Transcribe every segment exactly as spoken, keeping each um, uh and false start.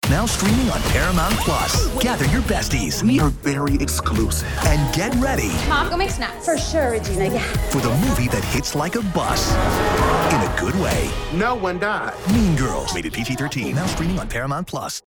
now streaming on Paramount Plus. Gather your besties. We are very exclusive. And get ready. Mom, go make snacks. For sure, Regina, yeah. For the movie that hits like a bus. In a good way. No one died. Mean Girls. Rated P G thirteen. Now streaming on Paramount Plus.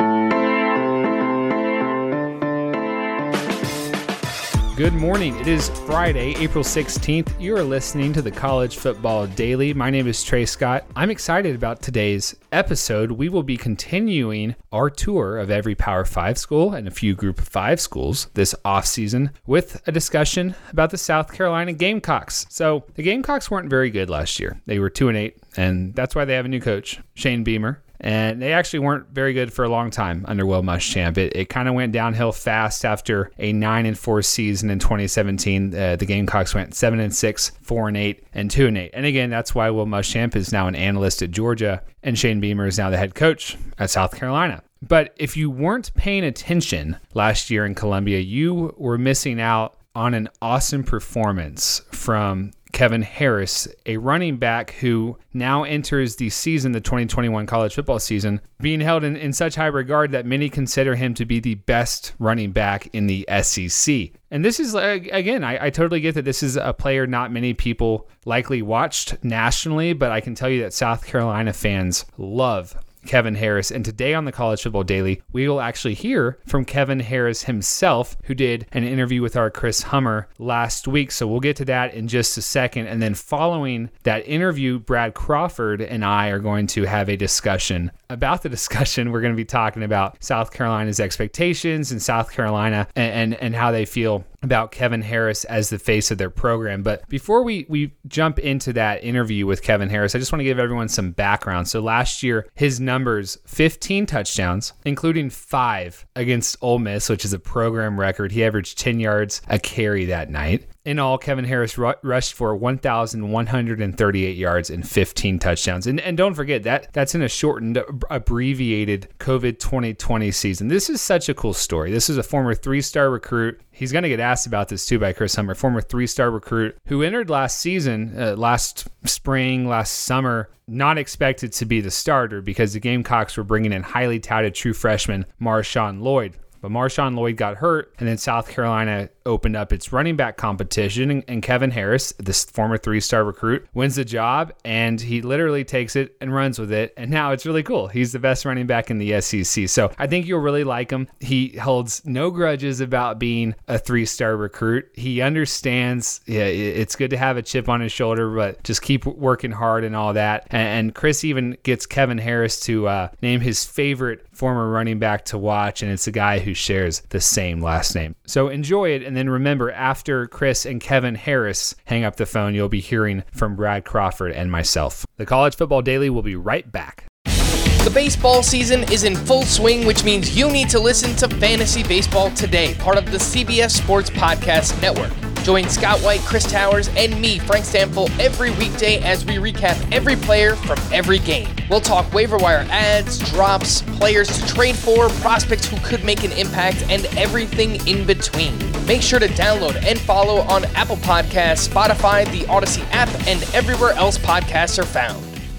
Good morning. It is Friday, April sixteenth. You are listening to the College Football Daily. My name is Trey Scott. I'm excited about today's episode. We will be continuing our tour of every Power Five school and a few Group of Five schools this offseason with a discussion about the South Carolina Gamecocks. So the Gamecocks weren't very good last year. They were two and eight, and that's why they have a new coach, Shane Beamer. And they actually weren't very good for a long time under Will Muschamp. It, it kind of went downhill fast after a nine and four season in twenty seventeen. Uh, the Gamecocks went seven and six, four and eight, and two and eight. And again, that's why Will Muschamp is now an analyst at Georgia, and Shane Beamer is now the head coach at South Carolina. But if you weren't paying attention last year in Columbia, you were missing out on an awesome performance from Kevin Harris, a running back who now enters the season, the twenty twenty-one college football season, being held in, in such high regard that many consider him to be the best running back in the S E C. And this is, again, I, I totally get that this is a player not many people likely watched nationally, but I can tell you that South Carolina fans love Kevin Harris. And today on the College Football Daily, we will actually hear from Kevin Harris himself, who did an interview with our Chris Hummer last week. So we'll get to that in just a second. And then following that interview, Brad Crawford and I are going to have a discussion about the discussion. We're going to be talking about South Carolina's expectations and South Carolina and, and, and how they feel about Kevin Harris as the face of their program. But before we, we jump into that interview with Kevin Harris, I just want to give everyone some background. So last year, his numbers, fifteen touchdowns, including five against Ole Miss, which is a program record. He averaged ten yards a carry that night. In all, Kevin Harris ru- rushed for one thousand one hundred thirty-eight yards and fifteen touchdowns. And, and don't forget, that that's in a shortened, abbreviated COVID twenty twenty season. This is such a cool story. This is a former three-star recruit. He's going to get asked about this too by Chris Hummer, former three-star recruit who entered last season, uh, last spring, last summer, not expected to be the starter because the Gamecocks were bringing in highly touted true freshman Marshawn Lloyd. But Marshawn Lloyd got hurt, and then South Carolina opened up its running back competition, and, and Kevin Harris, this former three-star recruit, wins the job, and he literally takes it and runs with it, and now it's really cool. He's the best running back in the S E C, so I think you'll really like him. He holds no grudges about being a three-star recruit. He understands, yeah, it's good to have a chip on his shoulder, but just keep working hard and all that, and, and Chris even gets Kevin Harris to uh, name his favorite former running back to watch, and it's a guy who shares the same last name. So enjoy it, and then remember, after Chris and Kevin Harris hang up the phone, you'll be hearing from Brad Crawford and myself. The College Football Daily will be right back. The baseball season is in full swing, which means you need to listen to Fantasy Baseball Today, part of the C B S Sports Podcast Network. Join Scott White, Chris Towers, and me, Frank Stample, every weekday as we recap every player from every game. We'll talk waiver wire ads, drops, players to trade for, prospects who could make an impact, and everything in between. Make sure to download and follow on Apple Podcasts, Spotify, the Odyssey app, and everywhere else podcasts are found.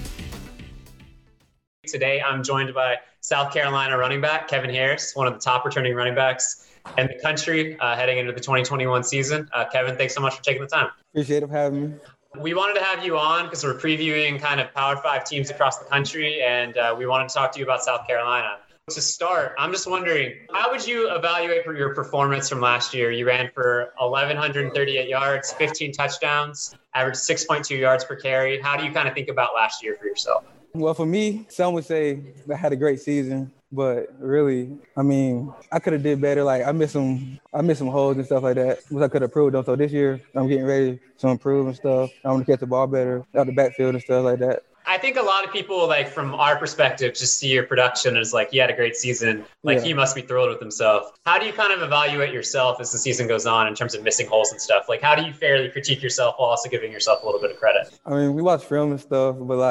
Today, I'm joined by South Carolina running back Kevin Harris, one of the top returning running backs in the country uh, heading into the twenty twenty-one season. Uh, Kevin, thanks so much for taking the time. Appreciate it for having me. We wanted to have you on because we're previewing kind of Power Five teams across the country, and uh, we wanted to talk to you about South Carolina. To start, I'm just wondering, how would you evaluate for your performance from last year? You ran for eleven thirty-eight yards, fifteen touchdowns, averaged six point two yards per carry. How do you kind of think about last year for yourself? Well, for me, some would say I had a great season, but really, I mean, I could have did better. Like I missed some, I missed some holes and stuff like that, which I could have improved on. So this year, I'm getting ready to improve and stuff. I want to catch the ball better out the backfield and stuff like that. I think a lot of people, like from our perspective, just see your production as like, he had a great season. Like yeah. He must be thrilled with himself. How do you kind of evaluate yourself as the season goes on in terms of missing holes and stuff? Like, how do you fairly critique yourself while also giving yourself a little bit of credit? I mean, we watch film and stuff, but like,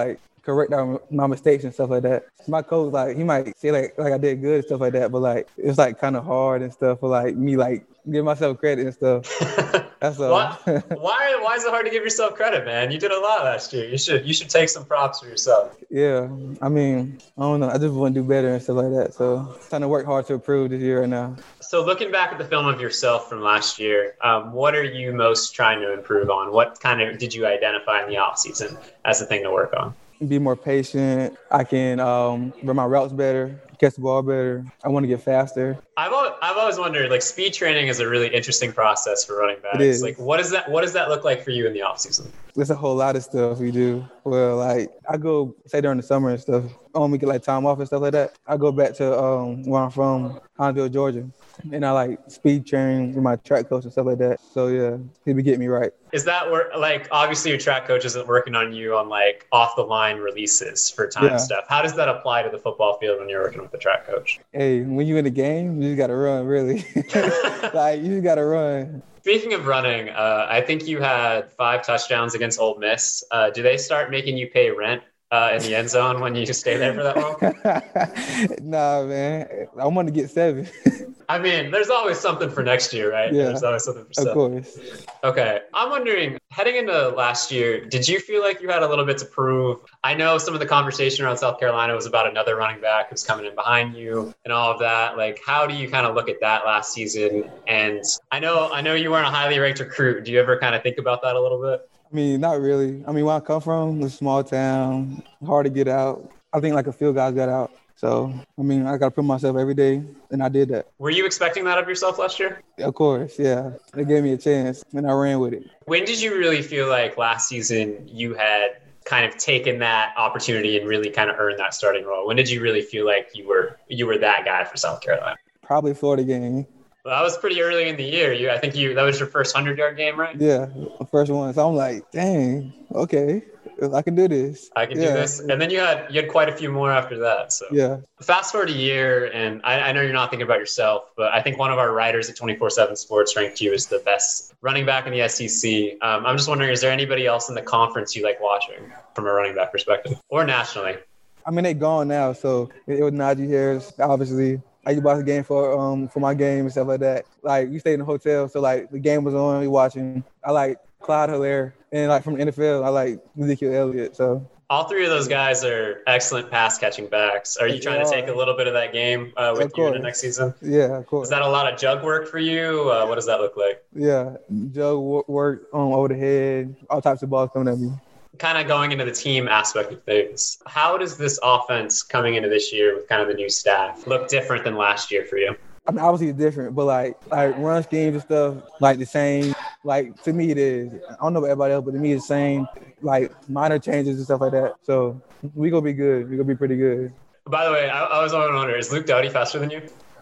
correct my mistakes and stuff like that. My coach, like, he might say like like I did good and stuff like that, but like it's like kind of hard and stuff for like me like give myself credit and stuff. That's all. Why, why why is it hard to give yourself credit, man? You did a lot last year. You should you should take some props for yourself. Yeah, I mean, I don't know. I just want to do better and stuff like that. So trying to work hard to improve this year right now. So looking back at the film of yourself from last year, um, what are you most trying to improve on? What kind of did you identify in the offseason as a thing to work on? Be more patient. I can um, run my routes better, catch the ball better. I want to get faster. I've always, I've always wondered, like, speed training is a really interesting process for running backs. It is. Like, what does that what does that look like for you in the offseason? There's a whole lot of stuff we do. Well, like, I go, say during the summer and stuff, um, we get, like, time off and stuff like that. I go back to um, where I'm from, Huntsville, Georgia. And I, like, speed train with my track coach and stuff like that. So, yeah, he'd be getting me right. Is that where, like, obviously your track coach isn't working on you on, like, off-the-line releases for time Yeah. stuff. How does that apply to the football field when you're working with the track coach? Hey, when you in the game, you just got to run, really. Like, you just got to run. Speaking of running, uh, I think you had five touchdowns against Ole Miss. Uh, do they start making you pay rent uh, in the end zone when you just stay there for that long? Nah, man. I want to get seven. I mean, there's always something for next year, right? Yeah. There's always something for Of seven. course. Okay. I'm wondering, heading into last year, did you feel like you had a little bit to prove? I know some of the conversation around South Carolina was about another running back who's coming in behind you and all of that. Like, how do you kind of look at that last season? And I know, I know you weren't a highly ranked recruit. Do you ever kind of think about that a little bit? I mean, not really. I mean, where I come from, it's a small town, hard to get out. I think like a few guys got out. So, I mean, I got to put myself every day, and I did that. Were you expecting that of yourself last year? Of course, yeah. They gave me a chance, and I ran with it. When did you really feel like last season you had kind of taken that opportunity and really kind of earned that starting role? When did you really feel like you were you were that guy for South Carolina? Probably Florida game. Well, that was pretty early in the year. You, I think you that was your first hundred-yard game, right? Yeah, the first one. So I'm like, dang, okay, I can do this. I can yeah. do this. And then you had you had quite a few more after that. So Yeah. fast forward a year, and I, I know you're not thinking about yourself, but I think one of our writers at twenty-four seven Sports ranked you as the best running back in the S E C. Um, I'm just wondering, is there anybody else in the conference you like watching from a running back perspective, or nationally? I mean, they gone now, so it was Najee Harris, obviously. I used to watch the game for um for my game and stuff like that. Like, we stayed in the hotel, so like the game was on, we watching. I like Clyde Hilaire, and like from the N F L, I like Ezekiel Elliott. So All three of those guys are excellent pass catching backs. Are you trying to take a little bit of that game uh, with Of you in the course. next season? yeah, of course. Is that a lot of jug work for you? Uh, what does that look like? Yeah, Joe wo- worked um, over the head, all types of balls coming at me. Kind of going into the team aspect of things, how does this offense coming into this year with kind of the new staff look different than last year for you? I mean, obviously it's different, but like like run schemes and stuff, like the same. Like, to me it is. I don't know about everybody else, but to me it's the same. Like minor changes and stuff like that. So we gonna be good. We gonna be pretty good. By the way, I, I was wondering, is Luke Doughty faster than you?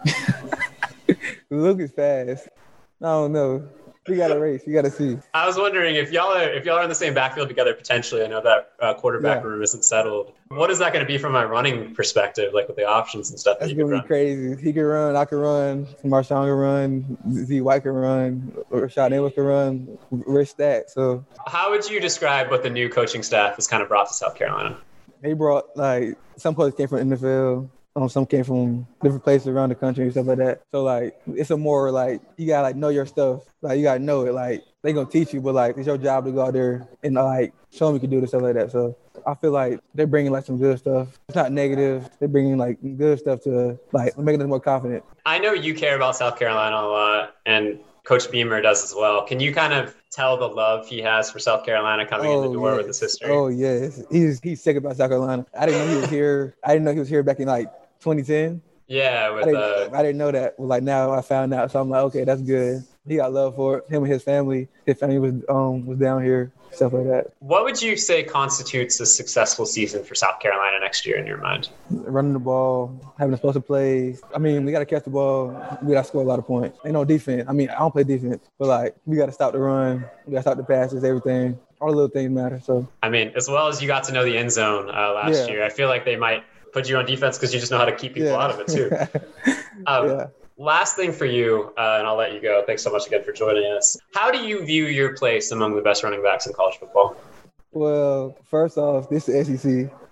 Luke is fast. I don't know. We got to race. You got to see. I was wondering if y'all are if y'all are in the same backfield together potentially. I know that uh, quarterback Yeah. room isn't settled. What is that going to be from my running perspective, like with the options and stuff that That's you can gonna run? be crazy. He can run. I can run. Marshawn can run. Z White can run. Rashad Evans can run. Rich Stat. So How would you describe what the new coaching staff has kind of brought to South Carolina? they brought like some players came from N F L. Um, some came from different places around the country and stuff like that. So like it's a more like you gotta like know your stuff. Like you gotta know it. Like they gonna teach you, but like it's your job to go out there and like show them you can do this stuff like that. So I feel like they're bringing like some good stuff. It's not negative. They're bringing like good stuff to like making us more confident. I know you care about South Carolina a lot, and Coach Beamer does as well. Can you kind of tell the love he has for South Carolina coming in the door yes. with his history? Oh yes, he's he's sick about South Carolina. I didn't know he was here. I didn't know he was here back in like twenty ten. Yeah, I with didn't, uh, I didn't know that. Well, like now I found out, so I'm like, okay, that's good. He got love for it. Him and his family. His family was um was down here, stuff like that. what would you say constitutes a successful season for South Carolina next year in your mind? Running the ball, having explosive plays. I mean, we got to catch the ball. We got to score a lot of points. Ain't no defense. I mean, I don't play defense, but like we got to stop the run. We got to stop the passes. Everything. All the little things matter. So I mean, as well as you got to know the end zone uh, last Yeah. year, I feel like they might put you on defense because you just know how to keep people yeah. out of it too. Um, yeah. Last thing for you, uh, and I'll let you go. Thanks so much again for joining us. How do you view your place among the best running backs in college football? Well, first off, this is the S E C.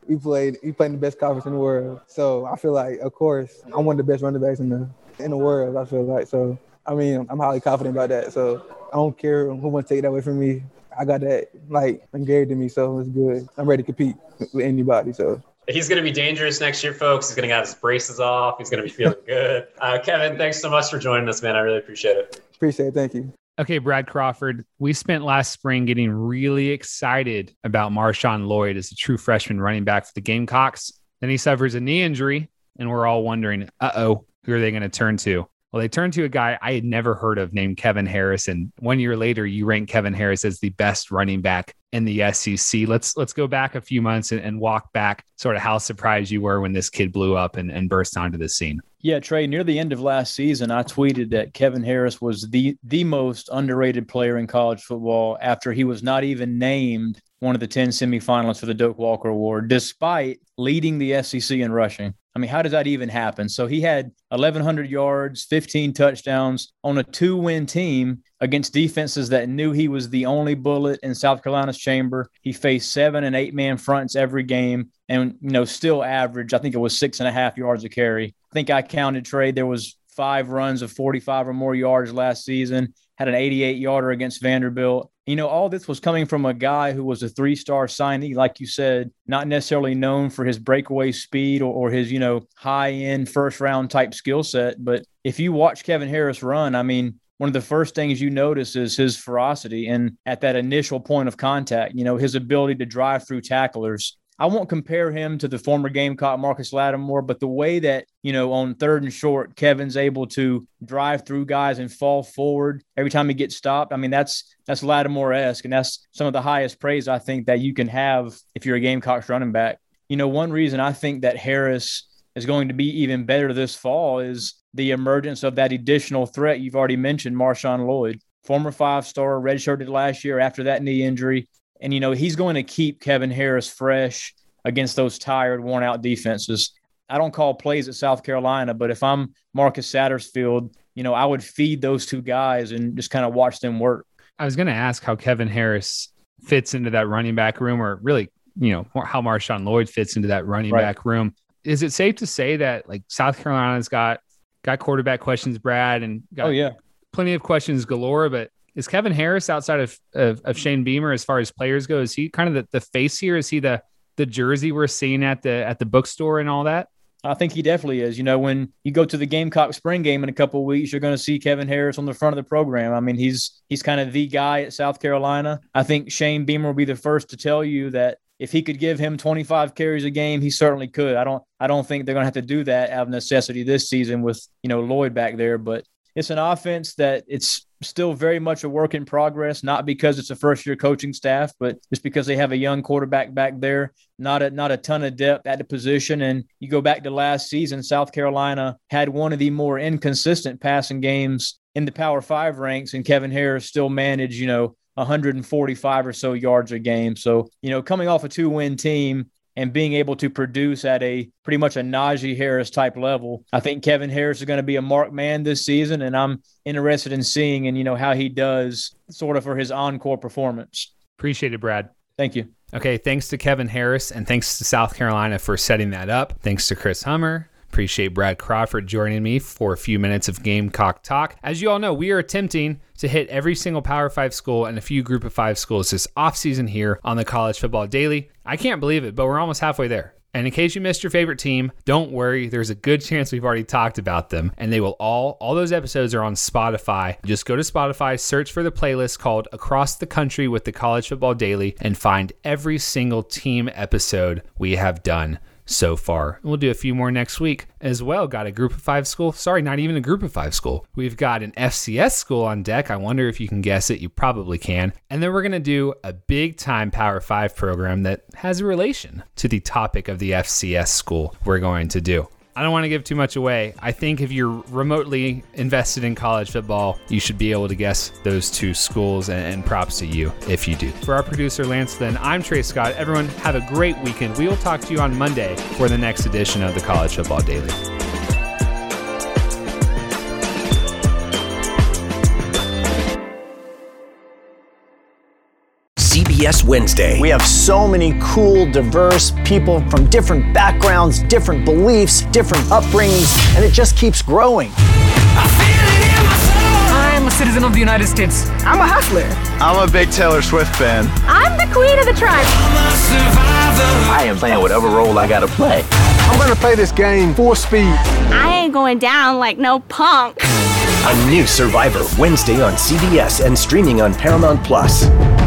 we played we played in the best conference in the world. So I feel like, of course, I'm one of the best running backs in the in the world. I feel like so. I mean, I'm highly confident about that. So I don't care who wants to take that away from me. I got that like engraved in me, so it's good. I'm ready to compete with anybody. So. He's going to be dangerous next year, folks. He's going to have his braces off. He's going to be feeling good. Uh, Kevin, thanks so much for joining us, man. I really appreciate it. Appreciate it. Thank you. Okay, Brad Crawford, we spent last spring getting really excited about Marshawn Lloyd as a true freshman running back for the Gamecocks. Then he suffers a knee injury, and we're all wondering, uh-oh, who are they going to turn to? Well, they turned to a guy I had never heard of named Kevin Harris. And one year later, you rank Kevin Harris as the best running back in the S E C. Let's let's go back a few months and, and walk back sort of how surprised you were when this kid blew up and, and burst onto the scene. Yeah, Trey, near the end of last season, I tweeted that Kevin Harris was the the most underrated player in college football after he was not even named one of the ten semifinalists for the Doak Walker Award, despite leading the S E C in rushing. I mean, how does that even happen? So he had eleven hundred yards, fifteen touchdowns on a two-win team against defenses that knew he was the only bullet in South Carolina's chamber. He faced seven and eight-man fronts every game and, you know, still averaged, I think it was six and a half yards a carry. I think I counted, Trey, there was five runs of forty-five or more yards last season, had an eighty-eight yarder against Vanderbilt. You know, all this was coming from a guy who was a three-star signee, like you said, not necessarily known for his breakaway speed or, or his, you know, high-end first-round type skill set. But if you watch Kevin Harris run, I mean, one of the first things you notice is his ferocity and at that initial point of contact, you know, his ability to drive through tacklers. I won't compare him to the former Gamecock Marcus Lattimore, but the way that, you know, on third and short, Kevin's able to drive through guys and fall forward every time he gets stopped. I mean, that's that's Lattimore-esque, and that's some of the highest praise I think that you can have if you're a Gamecocks running back. You know, one reason I think that Harris is going to be even better this fall is the emergence of that additional threat you've already mentioned, Marshawn Lloyd, former five-star, redshirted last year after that knee injury. And, you know, he's going to keep Kevin Harris fresh against those tired, worn-out defenses. I don't call plays at South Carolina, but if I'm Marcus Satterfield, you know, I would feed those two guys and just kind of watch them work. I was going to ask how Kevin Harris fits into that running back room, or really, you know, how Marshawn Lloyd fits into that running Right. back room. Is it safe to say that, like, South Carolina's got got quarterback questions, Brad, and got Oh, yeah. plenty of questions galore, but is Kevin Harris outside of, of, of Shane Beamer, as far as players go, is he kind of the, the face here? Is he the, the jersey we're seeing at the, at the bookstore and all that? I think he definitely is. You know, when you go to the Gamecock spring game in a couple of weeks, you're going to see Kevin Harris on the front of the program. I mean, he's he's kind of the guy at South Carolina. I think Shane Beamer will be the first to tell you that if he could give him twenty-five carries a game, he certainly could. I don't I don't think they're going to have to do that out of necessity this season with, you know, Lloyd back there. But it's an offense that it's still very much a work in progress, not because it's a first-year coaching staff, but just because they have a young quarterback back there, not a, not a ton of depth at the position. And you go back to last season, South Carolina had one of the more inconsistent passing games in the Power Five ranks, and Kevin Harris still managed, you know, one hundred forty-five or so yards a game. So, you know, coming off a two-win team and being able to produce at a pretty much a Najee Harris type level, I think Kevin Harris is going to be a marked man this season, and I'm interested in seeing and, you know, how he does sort of for his encore performance. Appreciate it, Brad. Thank you. Okay, thanks to Kevin Harris, and thanks to South Carolina for setting that up. Thanks to Chris Hummer. Appreciate Brad Crawford joining me for a few minutes of Gamecock talk. As you all know, we are attempting to hit every single Power Five school and a few Group of Five schools this offseason here on the College Football Daily. I can't believe it, but we're almost halfway there. And in case you missed your favorite team, don't worry. There's a good chance we've already talked about them. And they will all, all those episodes are on Spotify. Just go to Spotify, search for the playlist called Across the Country with the College Football Daily, and find every single team episode we have done so far. We'll do a few more next week as well. Got a Group of Five school. Sorry, not even a Group of Five school. We've got an F C S school on deck. I wonder if you can guess it. You probably can. And then we're going to do a big time Power Five program that has a relation to the topic of the F C S school we're going to do. I don't want to give too much away. I think if you're remotely invested in college football, you should be able to guess those two schools, and, and props to you if you do. For our producer, Lance Lynn, I'm Trey Scott. Everyone, have a great weekend. We will talk to you on Monday for the next edition of the College Football Daily. C B B S Wednesday. We have so many cool, diverse people from different backgrounds, different beliefs, different upbringings, and it just keeps growing. I'm a citizen of the United States. I'm a hustler. I'm a big Taylor Swift fan. I'm the queen of the tribe. I am playing whatever role I gotta play. I'm gonna play this game full speed. I ain't going down like no punk. A new Survivor Wednesday on C B S and streaming on Paramount Plus.